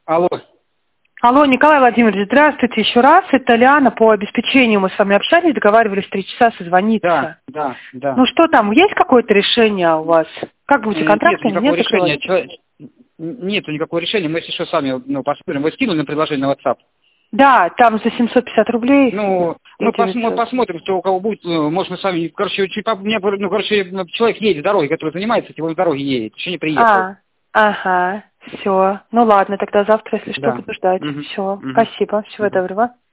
Алло. Алло, Николай Владимирович, здравствуйте еще раз. Это Лиана, по обеспечению мы с вами общались, договаривались в 3 часа созвониться. Да. Ну что там, есть какое-то решение у вас? Как будете контракт или нет? Нету никакого решения. Мы если что сами посмотрим. Вы скинули на предложение на WhatsApp? Да, там за 750 рублей. Мы посмотрим, что у кого будет. Может, мы сами, человек едет дорогой, который занимается, его на дороге едет, еще не приехал. Ага, все. Ну ладно, тогда завтра, если что, буду ждать. Все, спасибо, всего доброго.